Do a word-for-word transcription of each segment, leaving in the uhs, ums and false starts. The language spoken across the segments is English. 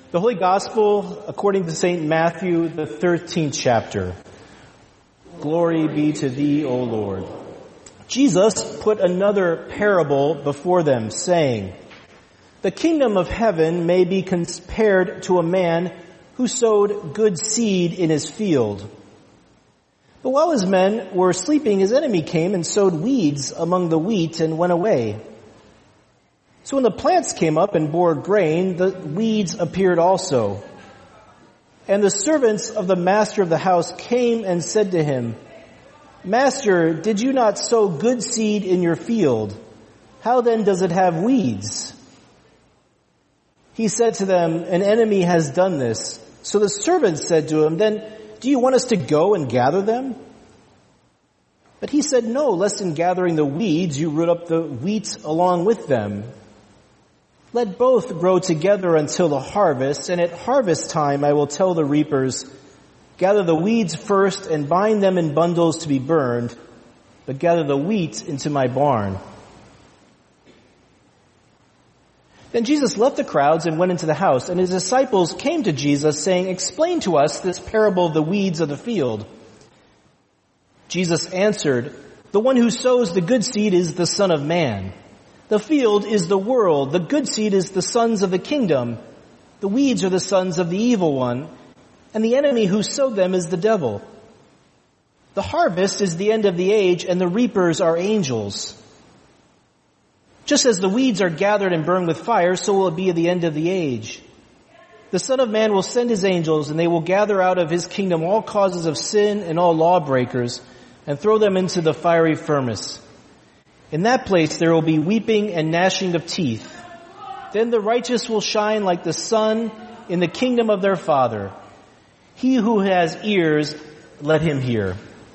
The Holy Gospel according to Saint Matthew, the thirteenth chapter. Glory be to thee, O Lord. Jesus put another parable before them, saying, The kingdom of heaven may be compared to a man who sowed good seed in his field. But while his men were sleeping, his enemy came and sowed weeds among the wheat and went away. So when the plants came up and bore grain, the weeds appeared also. And the servants of the master of the house came and said to him, Master, did you not sow good seed in your field? How then does it have weeds? He said to them, An enemy has done this. So the servants said to him, Then do you want us to go and gather them? But he said, No, lest in gathering the weeds you root up the wheat along with them. Let both grow together until the harvest, and at harvest time I will tell the reapers, Gather the weeds first and bind them in bundles to be burned, but gather the wheat into my barn. Then Jesus left the crowds and went into the house, and his disciples came to Jesus, saying, Explain to us this parable of the weeds of the field. Jesus answered, The one who sows the good seed is the Son of Man. The field is the world. The good seed is the sons of the kingdom. The weeds are the sons of the evil one. And the enemy who sowed them is the devil. The harvest is the end of the age, and the reapers are angels. Just as the weeds are gathered and burned with fire, so will it be at the end of the age. The Son of Man will send his angels, and they will gather out of his kingdom all causes of sin and all lawbreakers, and throw them into the fiery furnace. In that place there will be weeping and gnashing of teeth. Then the righteous will shine like the sun in the kingdom of their Father. He who has ears, let him hear.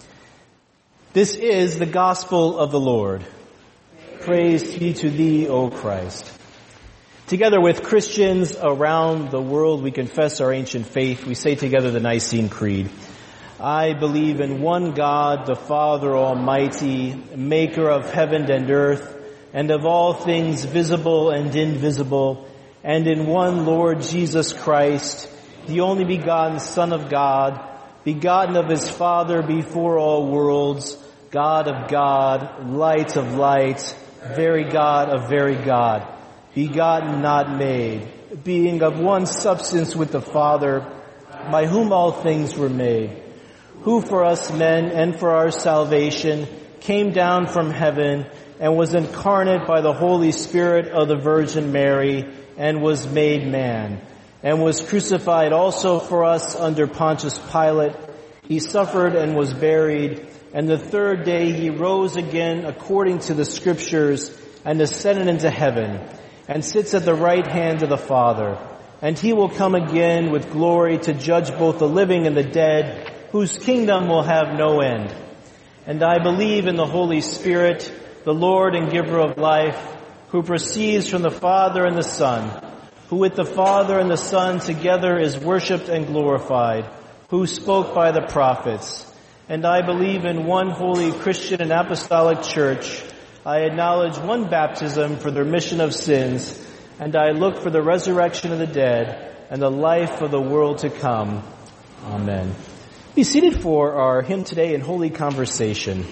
This is the gospel of the Lord. Praise be to thee, O Christ. Together with Christians around the world, we confess our ancient faith. We say together the Nicene Creed. I believe in one God, the Father Almighty, maker of heaven and earth, and of all things visible and invisible, and in one Lord Jesus Christ, the only begotten Son of God, begotten of his Father before all worlds, God of God, light of light, very God of very God, begotten, not made, being of one substance with the Father, by whom all things were made, who for us men and for our salvation came down from heaven and was incarnate by the Holy Spirit of the Virgin Mary and was made man, and was crucified also for us under Pontius Pilate. He suffered and was buried, and the third day he rose again according to the Scriptures and ascended into heaven, and sits at the right hand of the Father. And he will come again with glory to judge both the living and the dead, whose kingdom will have no end. And I believe in the Holy Spirit, the Lord and giver of life, who proceeds from the Father and the Son, who with the Father and the Son together is worshipped and glorified, who spoke by the prophets. And I believe in one holy Christian and apostolic church. I acknowledge one baptism for the remission of sins, and I look for the resurrection of the dead and the life of the world to come. Amen. Be seated for our hymn today in Holy Conversation.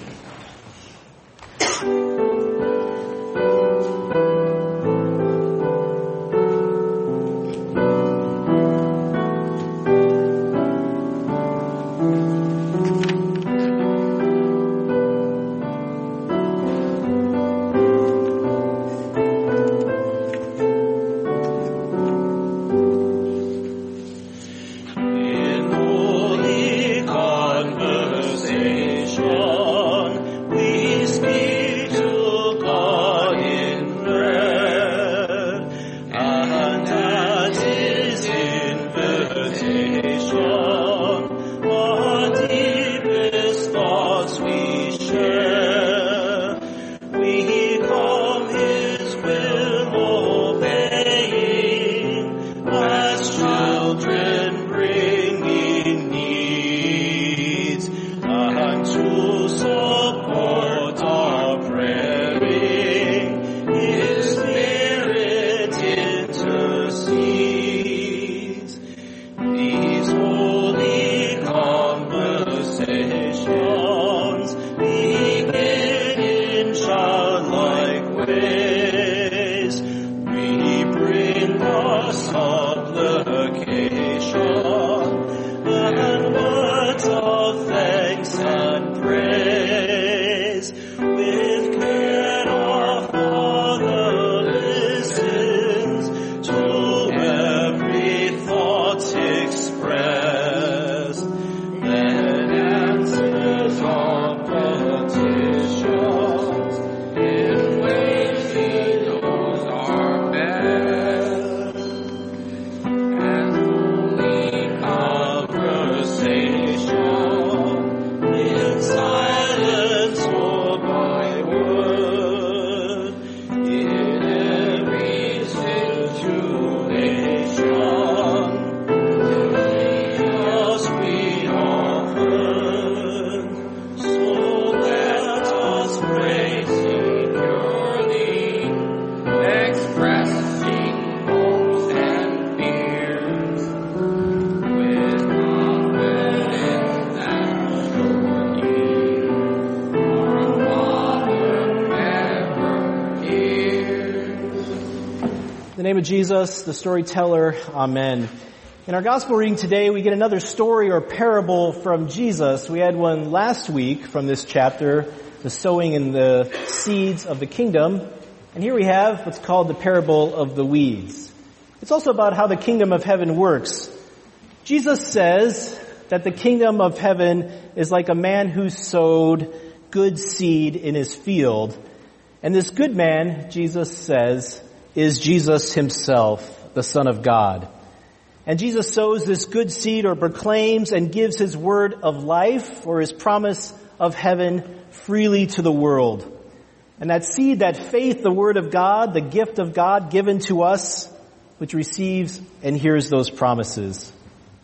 of Jesus, the storyteller. Amen. In our gospel reading today, we get another story or parable from Jesus. We had one last week from this chapter, the sowing in the seeds of the kingdom. And here we have what's called the parable of the weeds. It's also about how the kingdom of heaven works. Jesus says that the kingdom of heaven is like a man who sowed good seed in his field. And this good man, Jesus says, is Jesus himself, the Son of God. And Jesus sows this good seed or proclaims and gives his word of life or his promise of heaven freely to the world. And that seed, that faith, the word of God, the gift of God given to us, which receives and hears those promises.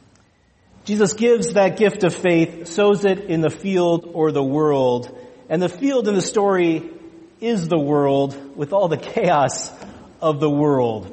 Jesus gives that gift of faith, sows it in the field or the world. And the field in the story is the world with all the chaos of the world.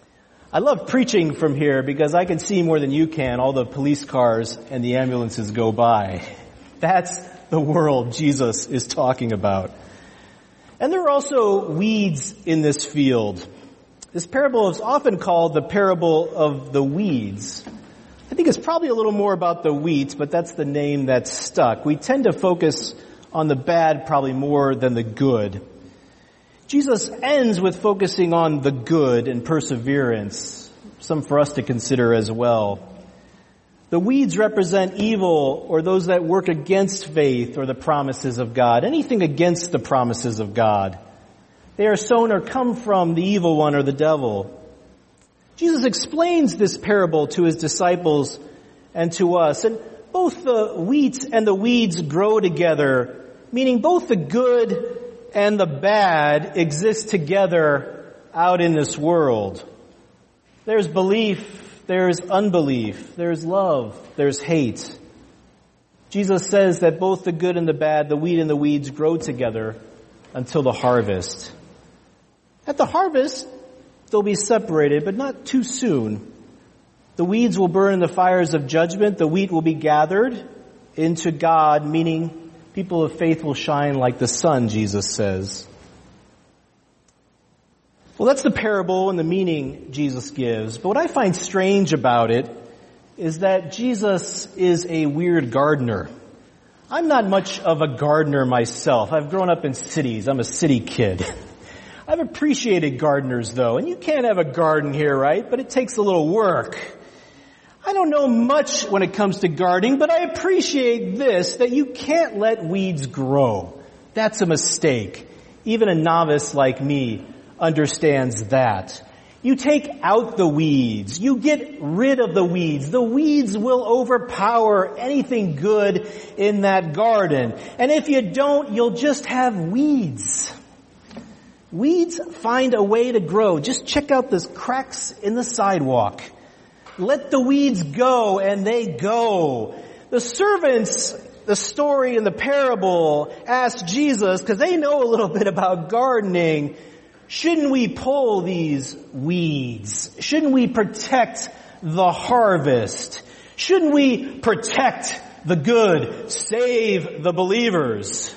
I love preaching from here because I can see more than you can all the police cars and the ambulances go by. That's the world Jesus is talking about. And there are also weeds in this field. This parable is often called the parable of the weeds. I think it's probably a little more about the wheat, but that's the name that's stuck. We tend to focus on the bad probably more than the good. Jesus ends with focusing on the good and perseverance, some for us to consider as well. The weeds represent evil or those that work against faith or the promises of God, anything against the promises of God. They are sown or come from the evil one or the devil. Jesus explains this parable to his disciples and to us. And both the wheat and the weeds grow together, meaning both the good and the bad exist together out in this world. There's belief, there's unbelief, there's love, there's hate. Jesus says that both the good and the bad, the wheat and the weeds, grow together until the harvest. At the harvest, they'll be separated, but not too soon. The weeds will burn in the fires of judgment. The wheat will be gathered into God, meaning people of faith will shine like the sun, Jesus says. Well, that's the parable and the meaning Jesus gives. But what I find strange about it is that Jesus is a weird gardener. I'm not much of a gardener myself. I've grown up in cities. I'm a city kid. I've appreciated gardeners, though, and you can't have a garden here, right? But it takes a little work. I don't know much when it comes to gardening, but I appreciate this, that you can't let weeds grow. That's a mistake. Even a novice like me understands that. You take out the weeds. You get rid of the weeds. The weeds will overpower anything good in that garden. And if you don't, you'll just have weeds. Weeds find a way to grow. Just check out those cracks in the sidewalk. Let the weeds go, and they go. The servants, the story in the parable, ask Jesus, because they know a little bit about gardening, shouldn't we pull these weeds? Shouldn't we protect the harvest? Shouldn't we protect the good, save the believers?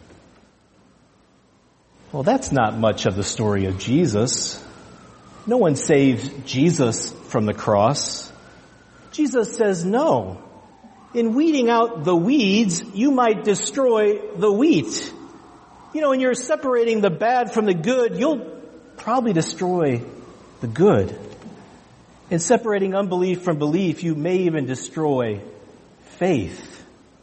Well, that's not much of the story of Jesus. No one saves Jesus from the cross. Jesus says no. In weeding out the weeds, you might destroy the wheat. You know, when you're separating the bad from the good, you'll probably destroy the good. In separating unbelief from belief, you may even destroy faith.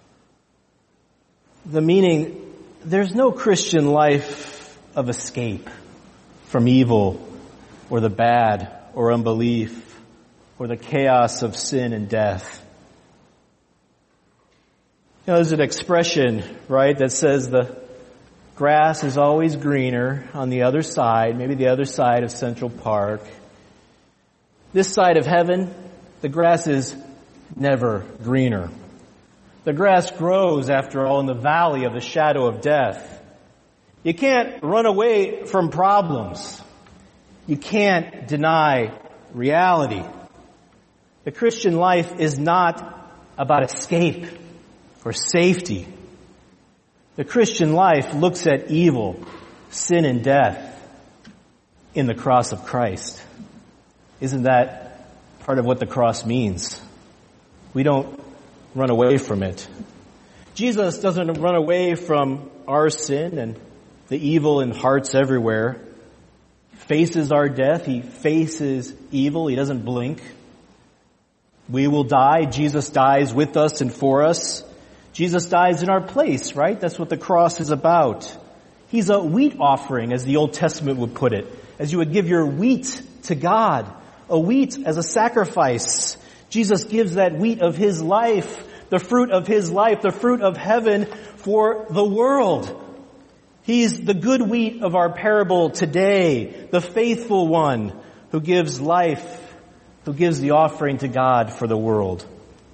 The meaning, there's no Christian life of escape from evil or the bad or unbelief or the chaos of sin and death. You know, there's an expression, right, that says the grass is always greener on the other side, maybe the other side of Central Park. This side of heaven, the grass is never greener. The grass grows, after all, in the valley of the shadow of death. You can't run away from problems. You can't deny reality. The Christian life is not about escape or safety. The Christian life looks at evil, sin, and death in the cross of Christ. Isn't that part of what the cross means? We don't run away from it. Jesus doesn't run away from our sin and the evil in hearts everywhere. He faces our death. He faces evil. He doesn't blink. We will die. Jesus dies with us and for us. Jesus dies in our place, right? That's what the cross is about. He's a wheat offering, as the Old Testament would put it. As you would give your wheat to God. A wheat as a sacrifice. Jesus gives that wheat of His life, the fruit of His life, the fruit of heaven for the world. He's the good wheat of our parable today, the faithful one who gives life, who gives the offering to God for the world.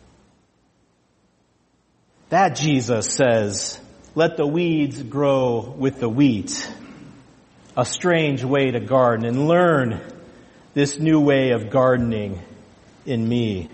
That Jesus says, let the weeds grow with the wheat. A strange way to garden, and learn this new way of gardening in me.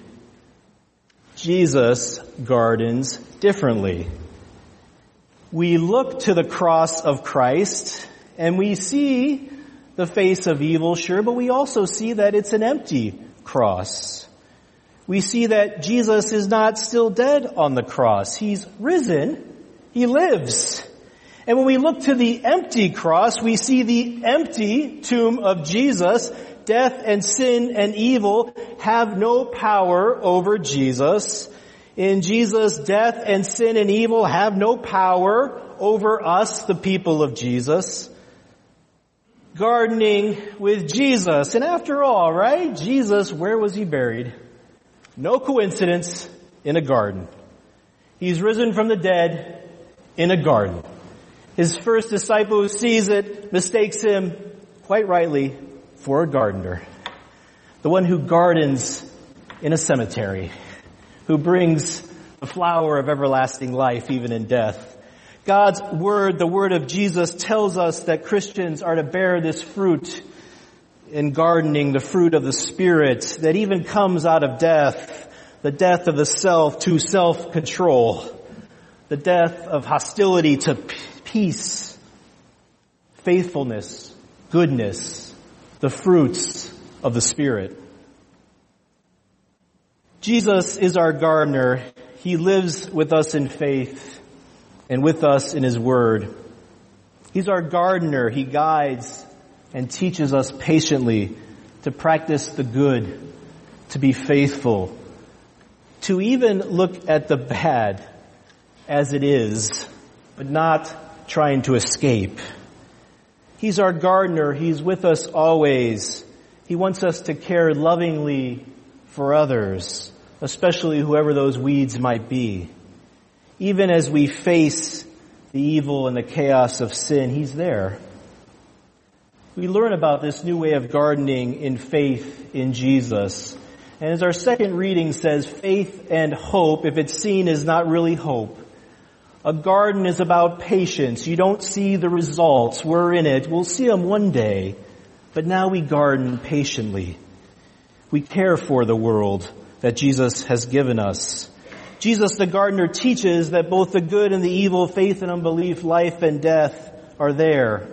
Jesus gardens differently. We look to the cross of Christ and we see the face of evil, sure, but we also see that it's an empty cross. We see that Jesus is not still dead on the cross. He's risen. He lives. And when we look to the empty cross, we see the empty tomb of Jesus. Death and sin and evil have no power over Jesus. In Jesus, death and sin and evil have no power over us, the people of Jesus. Gardening with Jesus. And after all, right? Jesus, where was He buried? No coincidence, in a garden. He's risen from the dead in a garden. His first disciple who sees it mistakes Him, quite rightly, for a gardener. The one who gardens in a cemetery. Who brings the flower of everlasting life even in death. God's Word, the Word of Jesus, tells us that Christians are to bear this fruit in gardening, the fruit of the Spirit that even comes out of death, the death of the self to self-control, the death of hostility to peace, faithfulness, goodness, the fruits of the Spirit. Jesus is our gardener. He lives with us in faith and with us in His Word. He's our gardener. He guides and teaches us patiently to practice the good, to be faithful, to even look at the bad as it is, but not trying to escape. He's our gardener. He's with us always. He wants us to care lovingly for others, especially whoever those weeds might be. Even as we face the evil and the chaos of sin, He's there. We learn about this new way of gardening in faith in Jesus. And as our second reading says, faith and hope, if it's seen, is not really hope. A garden is about patience. You don't see the results. We're in it. We'll see them one day. But now we garden patiently. We care for the world that Jesus has given us. Jesus the gardener teaches that both the good and the evil, faith and unbelief, life and death are there.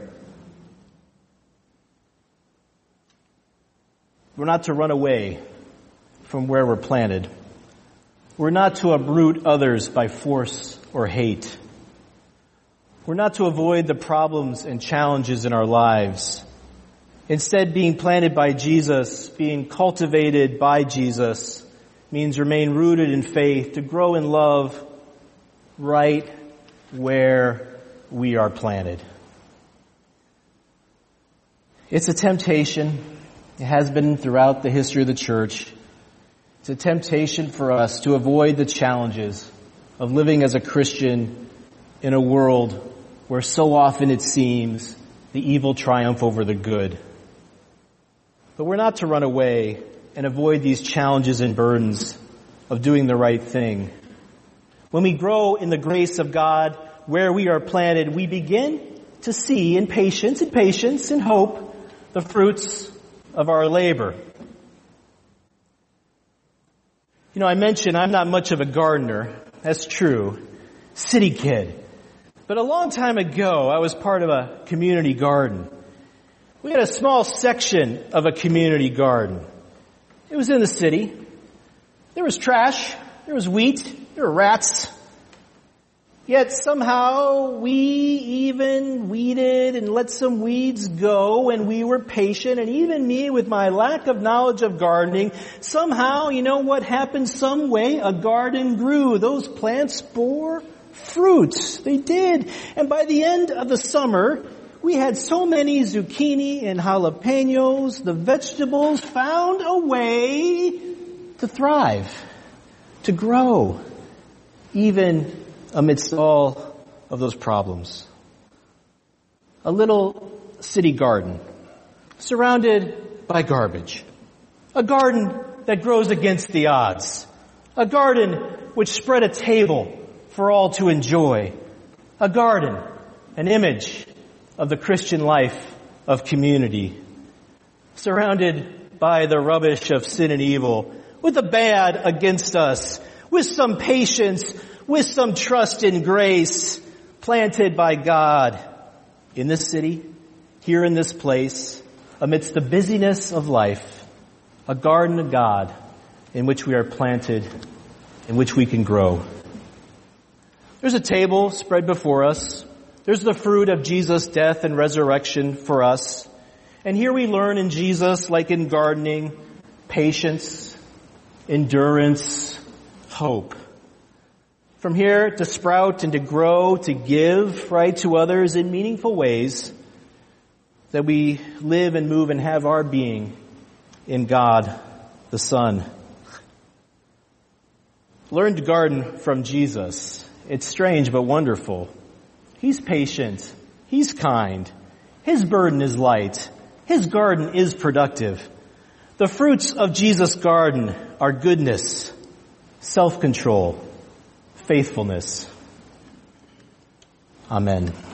We're not to run away from where we're planted. We're not to uproot others by force or hate. We're not to avoid the problems and challenges in our lives. Instead, being planted by Jesus, being cultivated by Jesus, means remain rooted in faith, to grow in love right where we are planted. It's a temptation. It has been throughout the history of the church. It's a temptation for us to avoid the challenges of living as a Christian in a world where so often it seems the evil triumph over the good. But we're not to run away and avoid these challenges and burdens of doing the right thing. When we grow in the grace of God where we are planted, we begin to see in patience, in patience, in hope, the fruits of our labor. You know, I mentioned I'm not much of a gardener. That's true. City kid. But a long time ago, I was part of a community garden. We had a small section of a community garden. It was in the city. There was trash. There was wheat. There were rats. Yet somehow we even weeded and let some weeds go, and we were patient. And even me, with my lack of knowledge of gardening, somehow, you know what happened? Some way a garden grew. Those plants bore fruit. They did. And by the end of the summer, we had so many zucchini and jalapenos. The vegetables found a way to thrive, to grow, even amidst all of those problems. A little city garden surrounded by garbage. A garden that grows against the odds. A garden which spread a table for all to enjoy. A garden, an image of the Christian life of community. Surrounded by the rubbish of sin and evil, with the bad against us, with some patience, with some trust in grace, planted by God in this city, here in this place, amidst the busyness of life, a garden of God in which we are planted, in which we can grow. There's a table spread before us. There's the fruit of Jesus' death and resurrection for us. And here we learn in Jesus, like in gardening, patience, endurance, hope. From here to sprout and to grow, to give, right, to others in meaningful ways, that we live and move and have our being in God, the Son. Learn to garden from Jesus. It's strange but wonderful. He's patient. He's kind. His burden is light. His garden is productive. The fruits of Jesus' garden are goodness, self-control, faithfulness. Amen.